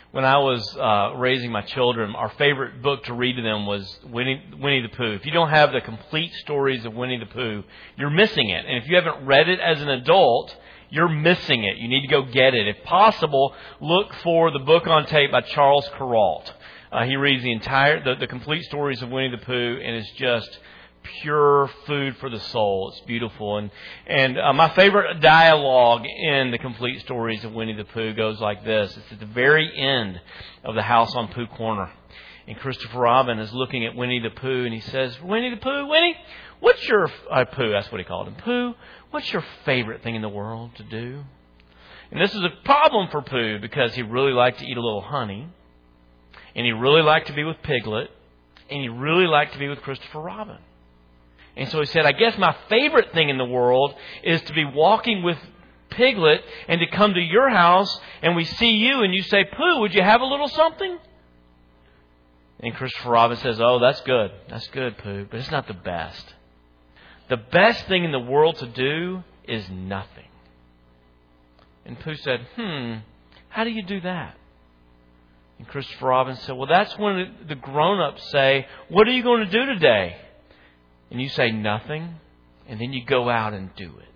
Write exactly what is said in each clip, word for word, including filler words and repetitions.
when I was uh, raising my children, our favorite book to read to them was Winnie, Winnie the Pooh. If you don't have the complete stories of Winnie the Pooh, you're missing it. And if you haven't read it as an adult, you're missing it. You need to go get it. If possible, look for the book on tape by Charles Kuralt. Uh, he reads the entire, the, the complete stories of Winnie the Pooh, and it's just pure food for the soul. It's beautiful. And and uh, my favorite dialogue in the complete stories of Winnie the Pooh goes like this. It's at the very end of The House on Pooh Corner. And Christopher Robin is looking at Winnie the Pooh, and he says, Winnie the Pooh, Winnie, what's your... Uh, Pooh, that's what he called him. Pooh, what's your favorite thing in the world to do? And this is a problem for Pooh because he really liked to eat a little honey, and he really liked to be with Piglet, and he really liked to be with Christopher Robin. And so he said, I guess my favorite thing in the world is to be walking with Piglet and to come to your house and we see you and you say, Pooh, would you have a little something? And Christopher Robin says, oh, that's good. That's good, Pooh, but it's not the best. The best thing in the world to do is nothing. And Pooh said, hmm, how do you do that? And Christopher Robin said, well, that's when the grown-ups say, what are you going to do today? And you say nothing, and then you go out and do it.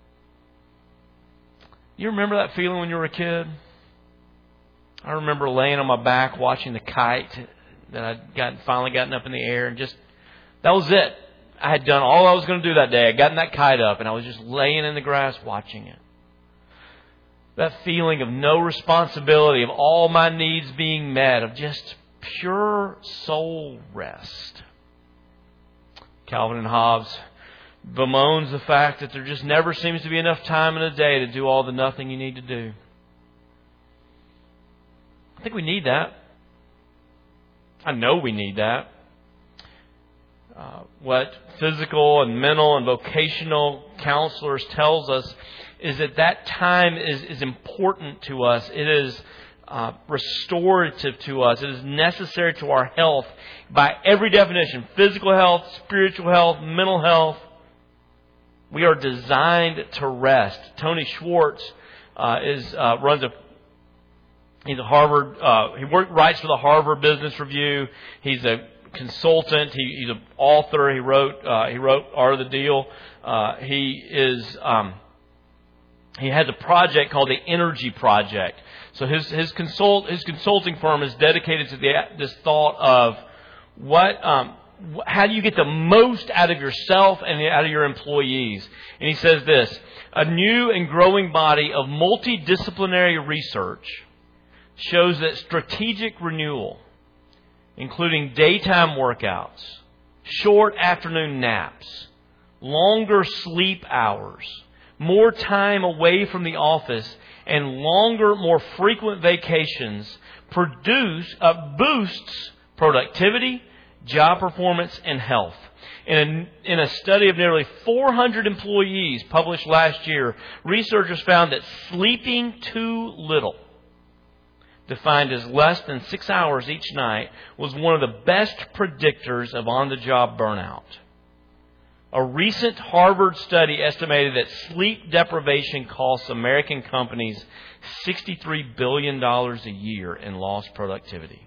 You remember that feeling when you were a kid? I remember laying on my back watching the kite that I'd gotten, finally gotten up in the air, and just, that was it. I had done all I was going to do that day. I'd gotten that kite up, and I was just laying in the grass watching it. That feeling of no responsibility, of all my needs being met, of just pure soul rest. Calvin and Hobbes bemoans the fact that there just never seems to be enough time in a day to do all the nothing you need to do. I think we need that. I know we need that. Uh, what physical and mental and vocational counselors tells us is that that time is, is important to us. It is Uh, restorative to us. It is necessary to our health by every definition. Physical health, spiritual health, mental health. We are designed to rest. Tony Schwartz uh, is uh, runs a he's a Harvard uh, he work, writes for the Harvard Business Review. He's a consultant. He, he's an author. He wrote uh, he wrote Art of the Deal. Uh, he is um, he has a project called the Energy Project. So his his consult his consulting firm is dedicated to the, this thought of what um, how do you get the most out of yourself and out of your employees? And he says this: a new and growing body of multidisciplinary research shows that strategic renewal, including daytime workouts, short afternoon naps, longer sleep hours, more time away from the office, and longer, more frequent vacations produce uh, boosts productivity, job performance, and health. In a, in a study of nearly four hundred employees published last year, researchers found that sleeping too little, defined as less than six hours each night, was one of the best predictors of on-the-job burnout. A recent Harvard study estimated that sleep deprivation costs American companies sixty-three billion dollars a year in lost productivity.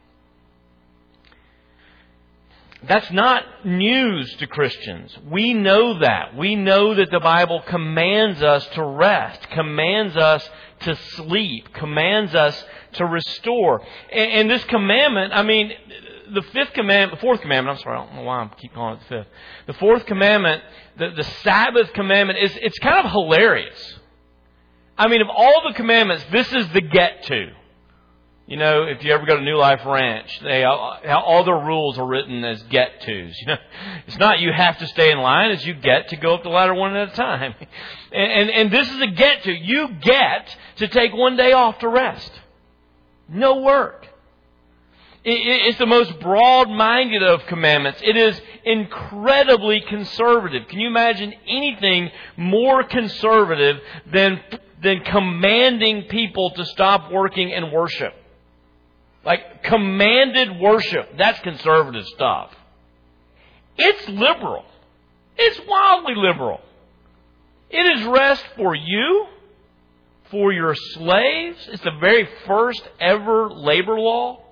That's not news to Christians. We know that. We know that the Bible commands us to rest, commands us to sleep, commands us to restore. And, and this commandment, I mean, the fifth commandment, the fourth commandment, I'm sorry, I don't know why I keep calling it the fifth. The fourth commandment, the, the Sabbath commandment, is it's kind of hilarious. I mean, of all the commandments, this is the get-to. You know, if you ever go to New Life Ranch, they all, all their rules are written as get-tos. You know, it's not you have to stay in line, it's you get to go up the ladder one at a time. And, and, and this is a get-to. You get to take one day off to rest. No work. It, it, it's the most broad-minded of commandments. It is incredibly conservative. Can you imagine anything more conservative than, than commanding people to stop working and worship? Like commanded worship. That's conservative stuff. It's liberal. It's wildly liberal. It is rest for you, for your slaves. It's the very first ever labor law.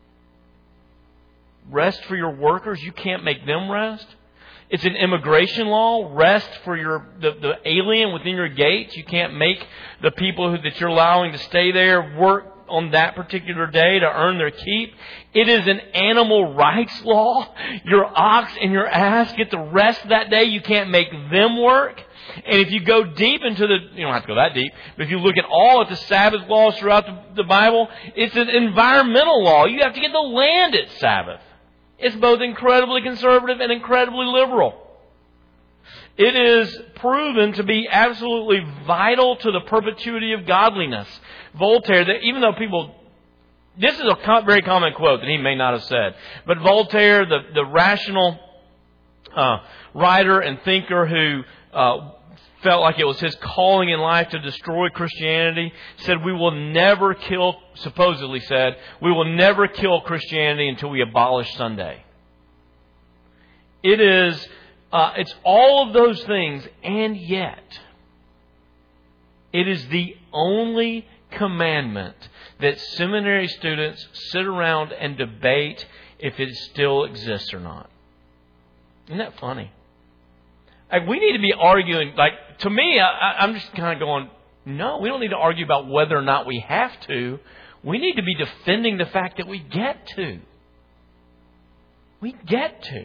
Rest for your workers. You can't make them rest. It's an immigration law. Rest for your the, the alien within your gates. You can't make the people who, that you're allowing to stay there work on that particular day to earn their keep. It is an animal rights law. Your ox and your ass get the rest that day. You can't make them work. And if you go deep into the, you don't have to go that deep, but if you look at all of the Sabbath laws throughout the, the Bible, it's an environmental law. You have to get the land at Sabbath. It's both incredibly conservative and incredibly liberal. It is proven to be absolutely vital to the perpetuity of godliness. Voltaire, that even though people, this is a very common quote that he may not have said, but Voltaire, the, the rational uh, writer and thinker who uh, felt like it was his calling in life to destroy Christianity, said, we will never kill, supposedly said, we will never kill Christianity until we abolish Sunday. It is, uh, it's all of those things, and yet, it is the only commandment that seminary students sit around and debate if it still exists or not. Isn't that funny? Like, we need to be arguing, like, to me, I, I'm just kind of going, no, we don't need to argue about whether or not we have to. We need to be defending the fact that we get to. We get to.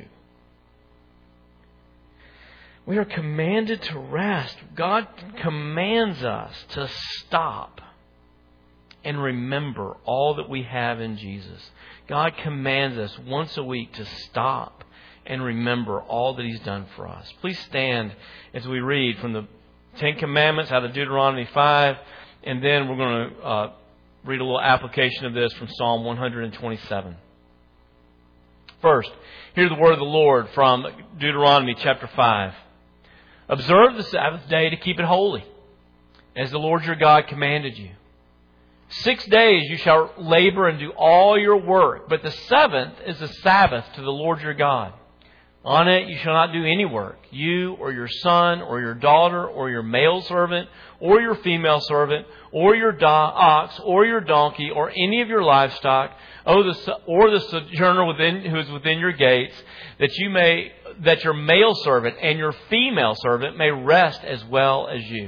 We are commanded to rest. God commands us to stop and remember all that we have in Jesus. God commands us once a week to stop and remember all that He's done for us. Please stand as we read from the Ten Commandments out of Deuteronomy five, and then we're going to uh, read a little application of this from Psalm one twenty-seven. First, hear the word of the Lord from Deuteronomy chapter five. Observe the Sabbath day to keep it holy, as the Lord your God commanded you. Six days you shall labor and do all your work, but the seventh is the Sabbath to the Lord your God. On it you shall not do any work, you or your son or your daughter or your male servant or your female servant or your do- ox or your donkey or any of your livestock or the, or the sojourner within, who is within your gates, that you may that your male servant and your female servant may rest as well as you.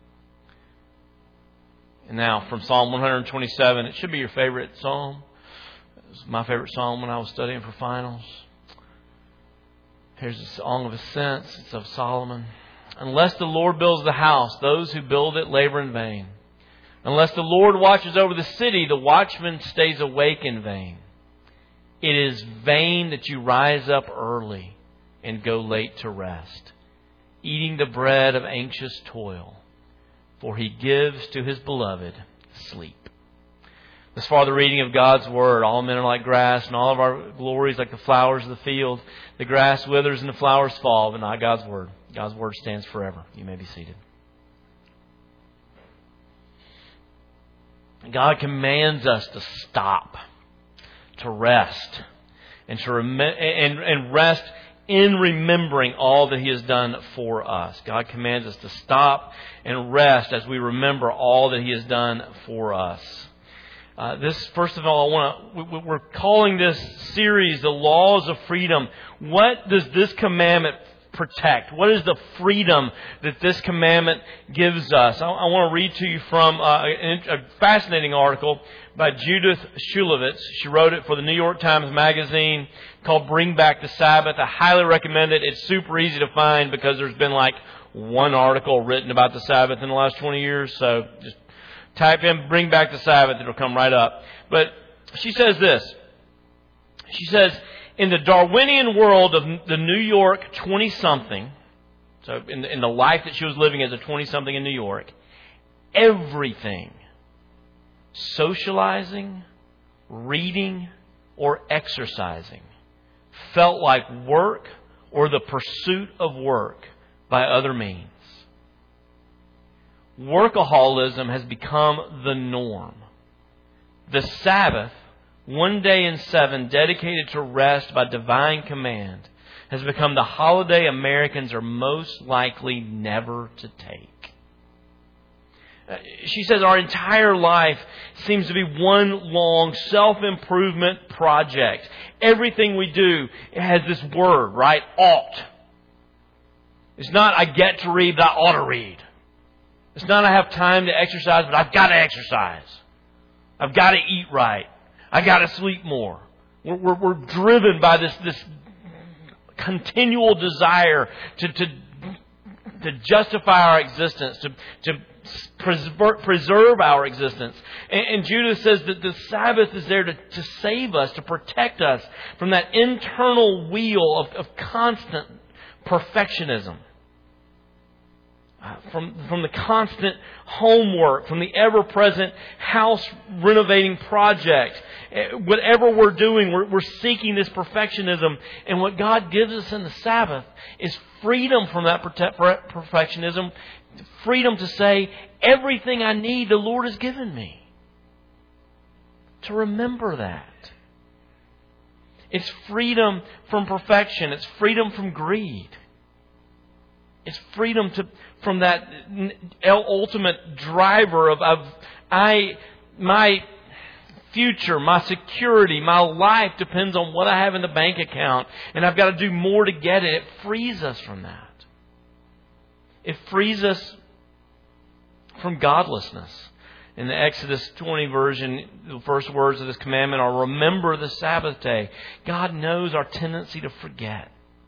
And now from Psalm one twenty-seven, it should be your favorite psalm. It was my favorite psalm when I was studying for finals. Here's a song of ascents. It's of Solomon. Unless the Lord builds the house, those who build it labor in vain. Unless the Lord watches over the city, the watchman stays awake in vain. It is vain that you rise up early and go late to rest, eating the bread of anxious toil, for He gives to His beloved sleep. As far as the reading of God's Word, all men are like grass, and all of our glories like the flowers of the field. The grass withers and the flowers fall, but not God's Word. God's Word stands forever. You may be seated. God commands us to stop, to rest, and to rem- and, and rest in remembering all that He has done for us. God commands us to stop and rest as we remember all that He has done for us. Uh, this, first of all, I want to, we're calling this series the Laws of Freedom. What does this commandment protect? What is the freedom that this commandment gives us? I, I want to read to you from uh, a, a fascinating article by Judith Shulevitz. She wrote it for the New York Times Magazine called Bring Back the Sabbath. I highly recommend it. It's super easy to find because there's been like one article written about the Sabbath in the last twenty years. So just type in Bring Back the Sabbath. It'll come right up. But she says this. She says, in the Darwinian world of the New York twenty-something, so in the, in the life that she was living as a twenty-something in New York, everything, socializing, reading, or exercising, felt like work or the pursuit of work by other means. Workaholism has become the norm. The Sabbath, one day in seven, dedicated to rest by divine command, has become the holiday Americans are most likely never to take. She says our entire life seems to be one long self-improvement project. Everything we do has this word, right? Ought. It's not I get to read, but I ought to read. It's not I have time to exercise, but I've got to exercise. I've got to eat right. I've got to sleep more. We're, we're, we're driven by this, this continual desire to, to, to justify our existence, to, to preserve our existence. And, and Judah says that the Sabbath is there to, to save us, to protect us from that internal wheel of, of constant perfectionism. Uh, from, from the constant homework, from the ever-present house renovating project. Whatever we're doing, we're, we're seeking this perfectionism. And what God gives us in the Sabbath is freedom from that perfectionism. Freedom to say, everything I need, the Lord has given me. To remember that. It's freedom from perfection. It's freedom from greed. It's freedom to from that ultimate driver of, of I my future, my security, my life depends on what I have in the bank account, and I've got to do more to get it. It frees us from that. It frees us from godlessness. In the Exodus twenty version, the first words of this commandment are, remember the Sabbath day. God knows our tendency to forget.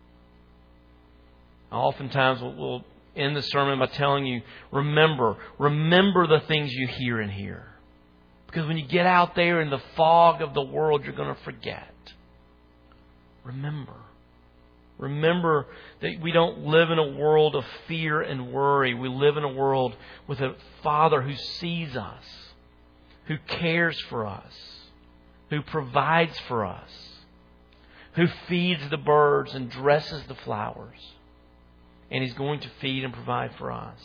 Oftentimes we'll end the sermon by telling you, remember, remember the things you hear in here. Because when you get out there in the fog of the world, you're going to forget. Remember. Remember that we don't live in a world of fear and worry. We live in a world with a Father who sees us, who cares for us, who provides for us, who feeds the birds and dresses the flowers. And He's going to feed and provide for us.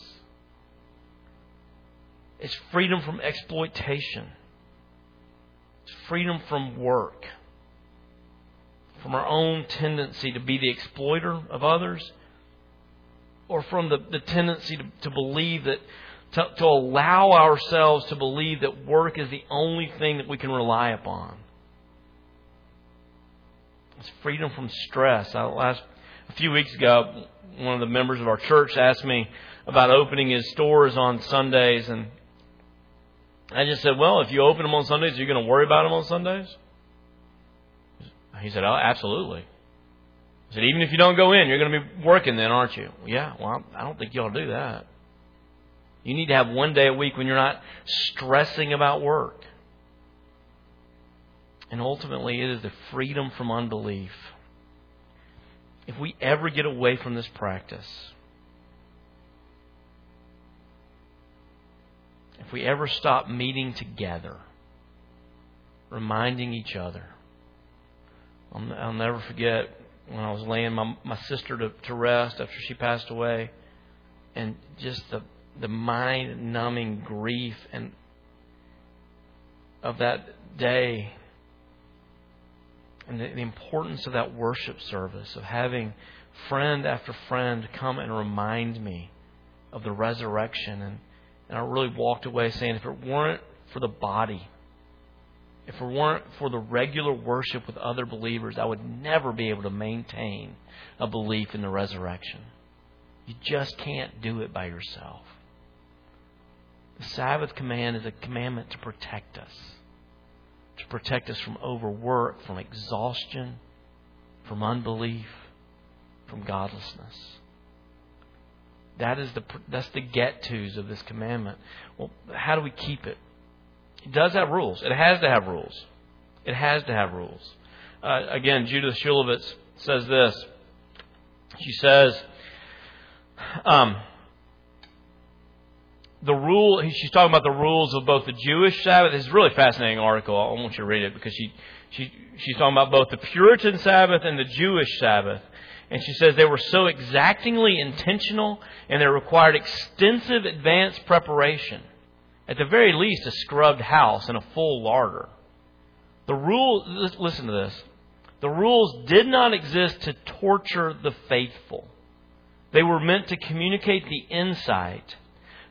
It's freedom from exploitation. It's freedom from work. From our own tendency to be the exploiter of others. Or from the, the tendency to, to believe that, to, to allow ourselves to believe that work is the only thing that we can rely upon. It's freedom from stress. I, last, a few weeks ago, one of the members of our church asked me about opening his stores on Sundays. And I just said, well, if you open them on Sundays, are you going to worry about them on Sundays? He said, oh, absolutely. I said, even if you don't go in, you're going to be working then, aren't you? Yeah, well, I don't think you ought to do that. You need to have one day a week when you're not stressing about work. And ultimately, it is the freedom from unbelief. If we ever get away from this practice, if we ever stop meeting together, reminding each other. I'll, I'll never forget when I was laying my, my sister to, to rest after she passed away, and just the, the mind-numbing grief and of that day. And the, the importance of that worship service, of having friend after friend come and remind me of the resurrection. And, and I really walked away saying, if it weren't for the body, if it weren't for the regular worship with other believers, I would never be able to maintain a belief in the resurrection. You just can't do it by yourself. The Sabbath command is a commandment to protect us. To protect us from overwork, from exhaustion, from unbelief, from godlessness. That is the that's the get-tos of this commandment. Well, how do we keep it? It does have rules. It has to have rules. It has to have rules. Uh, again, Judith Shulevitz says this. She says, um, the rule, she's talking about the rules of both the Jewish Sabbath. It's a really fascinating article. I want you to read it because she, she she's talking about both the Puritan Sabbath and the Jewish Sabbath. And she says they were so exactingly intentional and they required extensive advanced preparation. At the very least, a scrubbed house and a full larder. The rule, listen to this. The rules did not exist to torture the faithful. They were meant to communicate the insight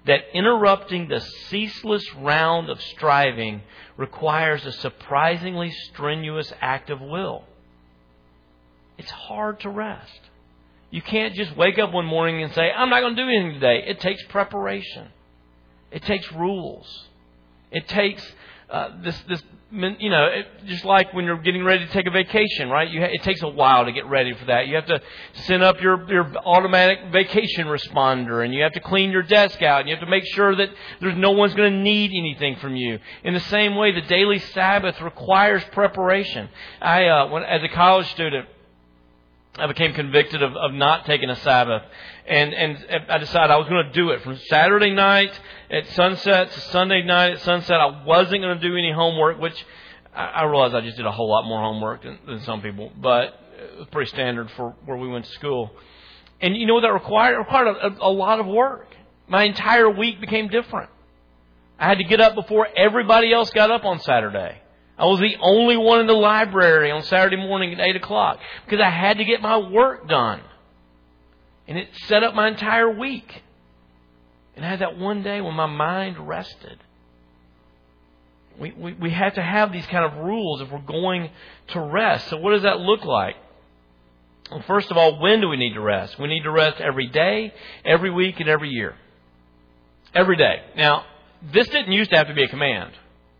that interrupting the ceaseless round of striving requires a surprisingly strenuous act of will. It's hard to rest. You can't just wake up one morning and say, I'm not going to do anything today. It takes preparation. It takes rules. It takes uh, this, this, you know, it, just like when you're getting ready to take a vacation, right? You ha- it takes a while to get ready for that. You have to send up your, your automatic vacation responder, and you have to clean your desk out, and you have to make sure that there's no one's going to need anything from you. In the same way, the daily Sabbath requires preparation. I, uh, when, as a college student, I became convicted of, of not taking a Sabbath. And, and I decided I was going to do it from Saturday night at sunset to Sunday night at sunset. I wasn't going to do any homework, which I, I realized I just did a whole lot more homework than, than some people. But it was pretty standard for where we went to school. And you know what that required? It required a, a, a lot of work. My entire week became different. I had to get up before everybody else got up on Saturday. I was the only one in the library on Saturday morning at eight o'clock because I had to get my work done. And it set up my entire week. And I had that one day when my mind rested. We, we, we have to have these kind of rules if we're going to rest. So what does that look like? Well, first of all, when do we need to rest? We need to rest every day, every week, and every year. Every day. Now, this didn't used to have to be a command.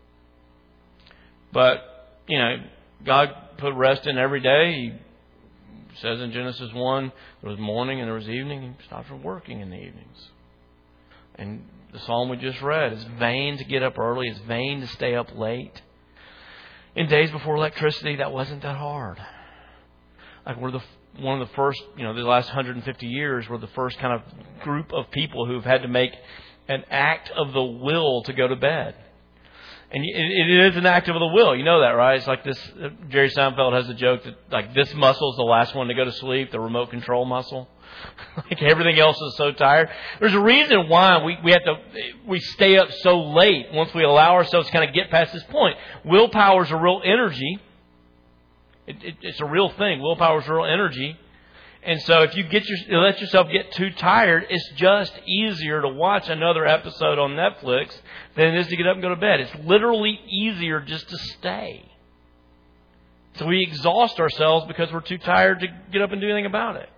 But, you know, God put rest in every day. He says in Genesis one, there was morning and there was evening. He stopped from working in the evenings. And the psalm we just read, it's vain to get up early. It's vain to stay up late. In days before electricity, that wasn't that hard. Like we're the one of the first, you know, the last one hundred fifty years, we're the first kind of group of people who've had to make an act of the will to go to bed. And it is an act of the will. You know that, right? It's like this, Jerry Seinfeld has a joke that like this muscle is the last one to go to sleep, the remote control muscle. Like everything else is so tired. There's a reason why we, we have to, we stay up so late once we allow ourselves to kind of get past this point. Willpower is a real energy. It, it, it's a real thing. Willpower is real energy. And so if you get your, let yourself get too tired, it's just easier to watch another episode on Netflix than it is to get up and go to bed. It's literally easier just to stay. So we exhaust ourselves because we're too tired to get up and do anything about it.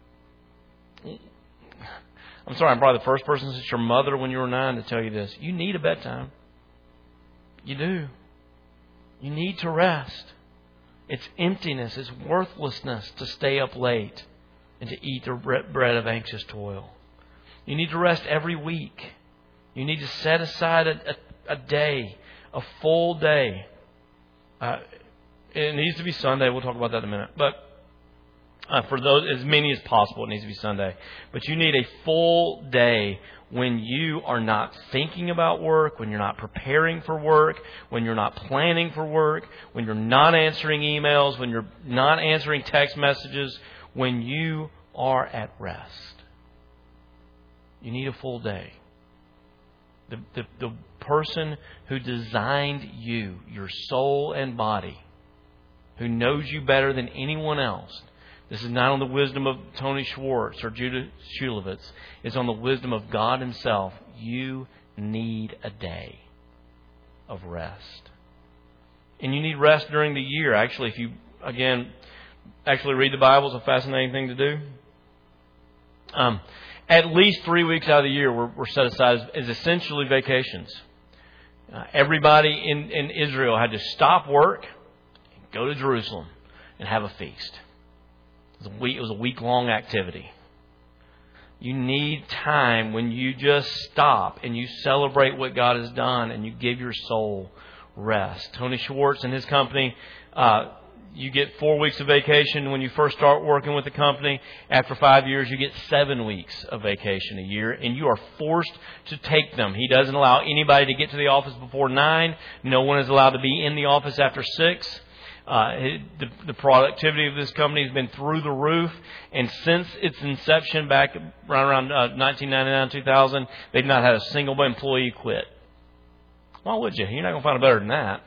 I'm sorry, I'm probably the first person since your mother when you were nine to tell you this. You need a bedtime. You do. You need to rest. It's emptiness, it's worthlessness to stay up late and to eat the bread of anxious toil. You need to rest every week. You need to set aside a, a, a day, a full day. Uh, it needs to be Sunday. We'll talk about that in a minute. But uh, for those, as many as possible, it needs to be Sunday. But you need a full day when you are not thinking about work, when you're not preparing for work, when you're not planning for work, when you're not answering emails, when you're not answering text messages, when you are at rest. You need a full day. The, the, the person who designed you, your soul and body, who knows you better than anyone else. This is not on the wisdom of Tony Schwartz or Judah Shulevitz. It's on the wisdom of God Himself. You need a day of rest. And you need rest during the year. Actually, if you, again, actually read the Bible, it's a fascinating thing to do. Um, at least three weeks out of the year were, were set aside as, as essentially vacations. Uh, everybody in, in Israel had to stop work, go to Jerusalem, and have a feast. It was a week, it was a week-long activity. You need time when you just stop and you celebrate what God has done and you give your soul rest. Tony Schwartz and his company, uh, you get four weeks of vacation when you first start working with the company. After five years, you get seven weeks of vacation a year, and you are forced to take them. He doesn't allow anybody to get to the office before nine. No one is allowed to be in the office after six. Uh, the, the productivity of this company has been through the roof, and since its inception back right around uh, nineteen ninety-nine, two thousand, they've not had a single employee quit. Why would you? You're not going to find it better than that.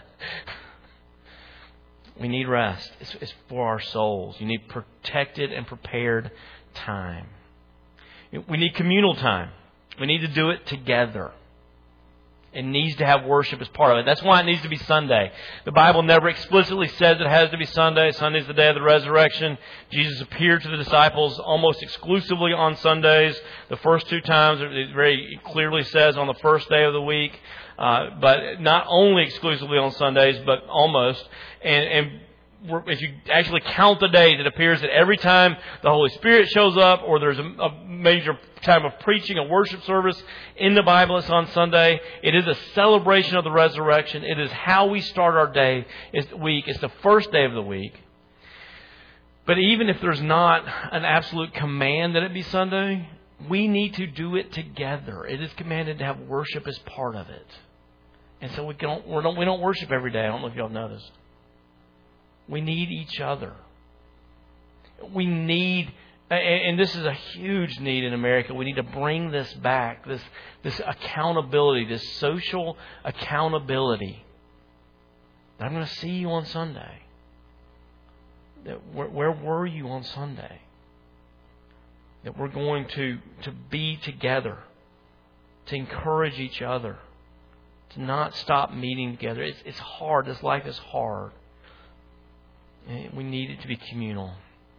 We need rest. It's, it's for our souls. You need protected and prepared time. We need communal time. We need to do it together. It needs to have worship as part of it. That's why it needs to be Sunday. The Bible never explicitly says it has to be Sunday. Sunday's the day of the resurrection. Jesus appeared to the disciples almost exclusively on Sundays. The first two times, it very clearly says on the first day of the week. Uh, but not only exclusively on Sundays, but almost. And, and if you actually count the days, it appears that every time the Holy Spirit shows up or there's a, a major time of preaching, a worship service in the Bible, it's on Sunday. It is a celebration of the resurrection. It is how we start our day, it's week. It's the first day of the week. But even if there's not an absolute command that it be Sunday, we need to do it together. It is commanded to have worship as part of it. And so we don't, we don't, we don't worship every day. I don't know if y'all noticed. We need each other. We need, and this is a huge need in America, we need to bring this back, this, this accountability, this social accountability. I'm going to see you on Sunday. Where, where were you on Sunday? That we're going to, to be together, to encourage each other, to not stop meeting together. It's, it's hard. This life is hard. And we need it to be communal.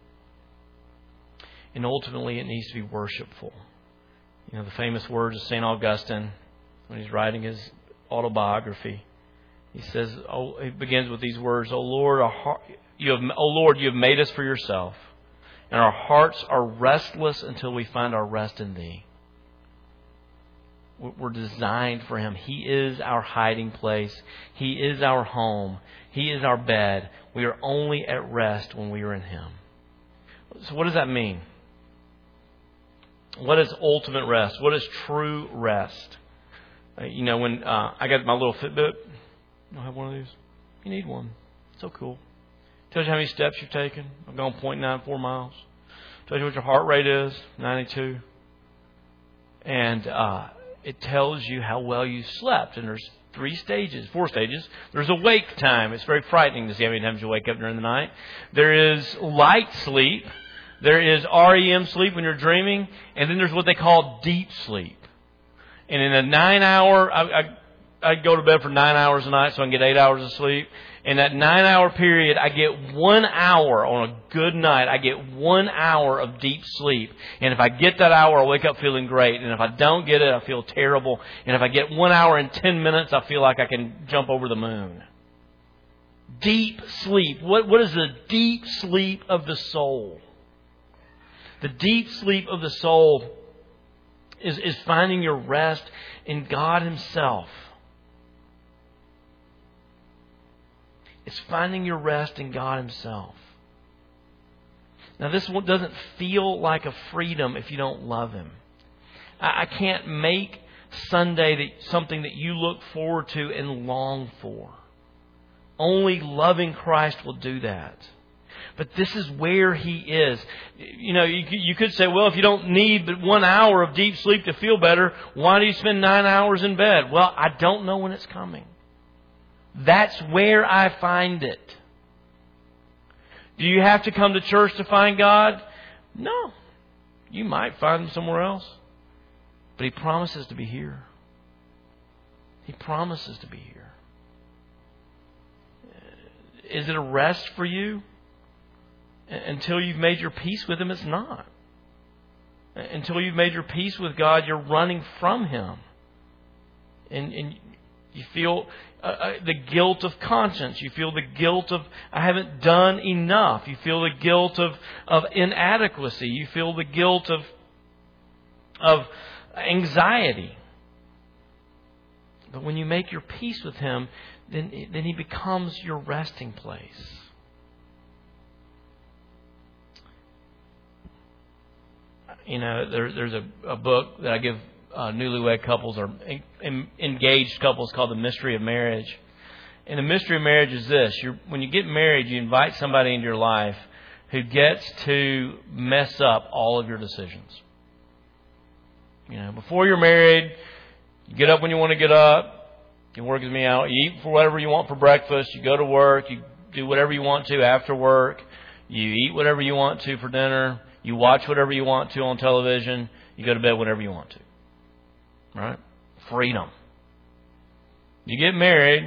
And ultimately, it needs to be worshipful. You know, the famous words of Saint Augustine when he's writing his autobiography. He says, oh, he begins with these words, "O Lord, our heart, you have, O Lord, you have made us for yourself, and our hearts are restless until we find our rest in Thee." We're designed for Him. He is our hiding place. He is our home. He is our bed. We are only at rest when we are in Him. So what does that mean? What is ultimate rest? What is true rest? Uh, you know, when uh, I got my little Fitbit, you don't have one of these? You need one. It's so cool. Tells you how many steps you've taken. I've gone zero point nine four miles. Tells you what your heart rate is, ninety-two. And uh, it tells you how well you slept. And there's three stages, four stages. There's awake time. It's very frightening to see how many times you wake up during the night. There is light sleep. There is R E M sleep when you're dreaming. And then there's what they call deep sleep. And in a nine hour, I, I, I go to bed for nine hours a night so I can get eight hours of sleep. In that nine hour period, I get one hour on a good night. I get one hour of deep sleep. And if I get that hour, I wake up feeling great. And if I don't get it, I feel terrible. And if I get one hour and ten minutes, I feel like I can jump over the moon. Deep sleep. What, what is the deep sleep of the soul? The deep sleep of the soul is, is finding your rest in God Himself. It's finding your rest in God Himself. Now, this one doesn't feel like a freedom if you don't love Him. I, I can't make Sunday that, something that you look forward to and long for. Only loving Christ will do that. But this is where He is. You know, you, you could say, well, if you don't need but one hour of deep sleep to feel better, why do you spend nine hours in bed? Well, I don't know when it's coming. That's where I find it. Do you have to come to church to find God? No. You might find Him somewhere else. But He promises to be here. He promises to be here. Is it a rest for you? Until you've made your peace with Him, it's not. Until you've made your peace with God, you're running from Him. And, and you feel uh, the guilt of conscience. You feel the guilt of, I haven't done enough. You feel the guilt of, of inadequacy. You feel the guilt of, of anxiety. But when you make your peace with Him, then, then He becomes your resting place. You know, there, there's a, a book that I give uh, newlywed couples or en- engaged couples called The Mystery of Marriage. And the mystery of marriage is this. You're, when you get married, you invite somebody into your life who gets to mess up all of your decisions. You know, before you're married, you get up when you want to get up. You work with me out. You eat for whatever you want for breakfast. You go to work. You do whatever you want to after work. You eat whatever you want to for dinner. You watch whatever you want to on television. You go to bed whenever you want to. Right? Freedom. You get married,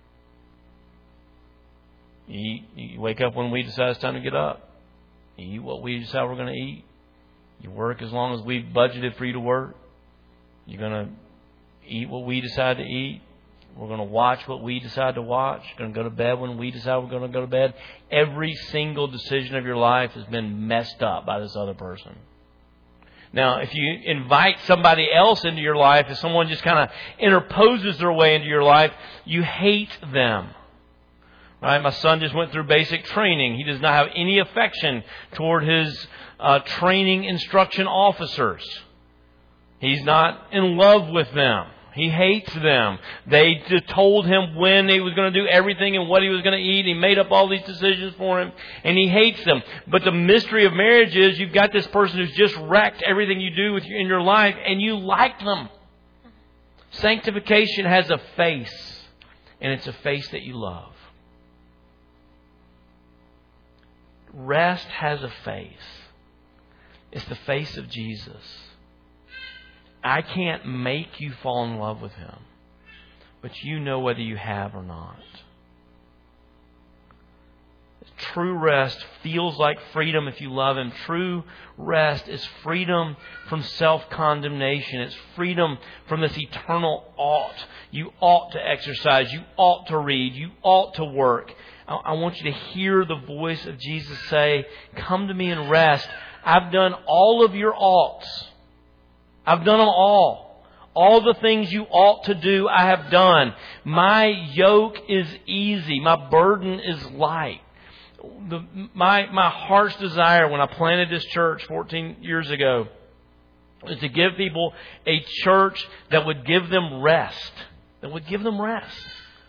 you, eat, you wake up when we decide it's time to get up. You eat what we decide we're going to eat. You work as long as we've budgeted for you to work. You're going to eat what we decide to eat. We're going to watch what we decide to watch. We're going to go to bed when we decide we're going to go to bed. Every single decision of your life has been messed up by this other person. Now, if you invite somebody else into your life, if someone just kind of interposes their way into your life, you hate them. Right? My son just went through basic training. He does not have any affection toward his uh, training instruction officers. He's not in love with them. He hates them. They just told him when he was going to do everything and what he was going to eat. He made up all these decisions for him, and he hates them. But the mystery of marriage is you've got this person who's just wrecked everything you do with you in your life, and you like them. Sanctification has a face, and it's a face that you love. Rest has a face. It's the face of Jesus. I can't make you fall in love with Him, but you know whether you have or not. True rest feels like freedom if you love Him. True rest is freedom from self-condemnation. It's freedom from this eternal ought. You ought to exercise. You ought to read. You ought to work. I want you to hear the voice of Jesus say, "Come to me and rest. I've done all of your oughts. I've done them all. All the things you ought to do, I have done. My yoke is easy. My burden is light." The, my, my heart's desire when I planted this church fourteen years ago is to give people a church that would give them rest. That would give them rest.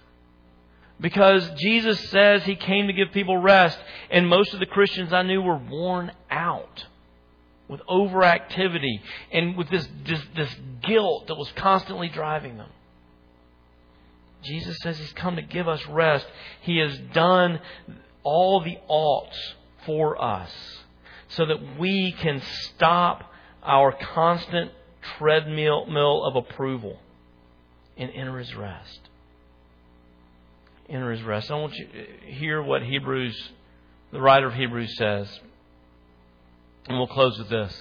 Because Jesus says He came to give people rest. And most of the Christians I knew were worn out with overactivity and with this, this, this guilt that was constantly driving them. Jesus says He's come to give us rest. He has done all the oughts for us so that we can stop our constant treadmill of approval and enter His rest. Enter His rest. I want you to hear what Hebrews, the writer of Hebrews says. And we'll close with this.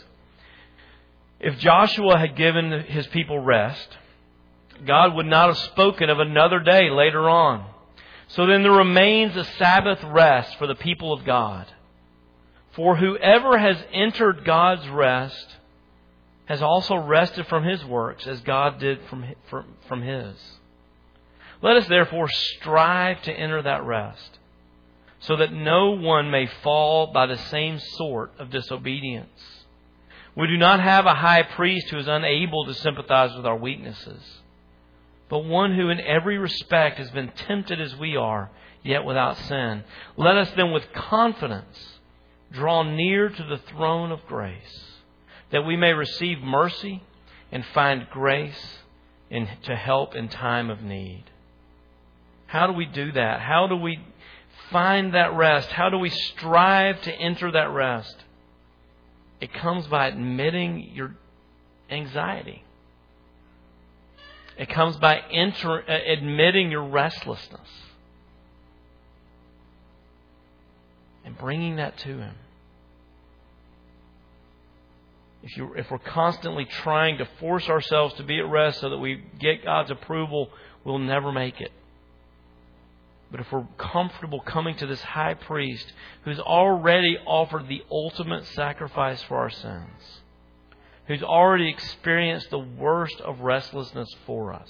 If Joshua had given his people rest, God would not have spoken of another day later on. So then there remains a Sabbath rest for the people of God. For whoever has entered God's rest has also rested from his works as God did from, from, from His. Let us therefore strive to enter that rest, so that no one may fall by the same sort of disobedience. We do not have a high priest who is unable to sympathize with our weaknesses, but one who in every respect has been tempted as we are, yet without sin. Let us then with confidence draw near to the throne of grace, that we may receive mercy and find grace in, to help in time of need. How do we do that? How do we find that rest? How do we strive to enter that rest? It comes by admitting your anxiety. It comes by enter, admitting your restlessness and bringing that to Him. If, you, if we're constantly trying to force ourselves to be at rest so that we get God's approval, we'll never make it. But if we're comfortable coming to this high priest who's already offered the ultimate sacrifice for our sins, who's already experienced the worst of restlessness for us,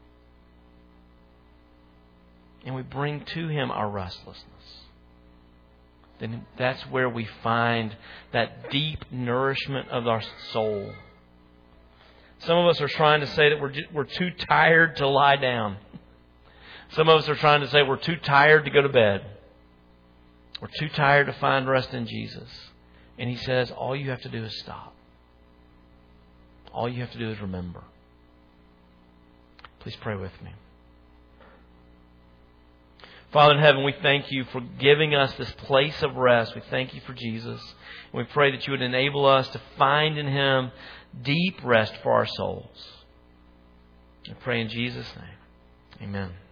and we bring to Him our restlessness, then that's where we find that deep nourishment of our soul. Some of us are trying to say that we're we're too tired to lie down. Some of us are trying to say we're too tired to go to bed. We're too tired to find rest in Jesus. And He says, all you have to do is stop. All you have to do is remember. Please pray with me. Father in heaven, we thank You for giving us this place of rest. We thank You for Jesus. And we pray that You would enable us to find in Him deep rest for our souls. I pray in Jesus' name. Amen.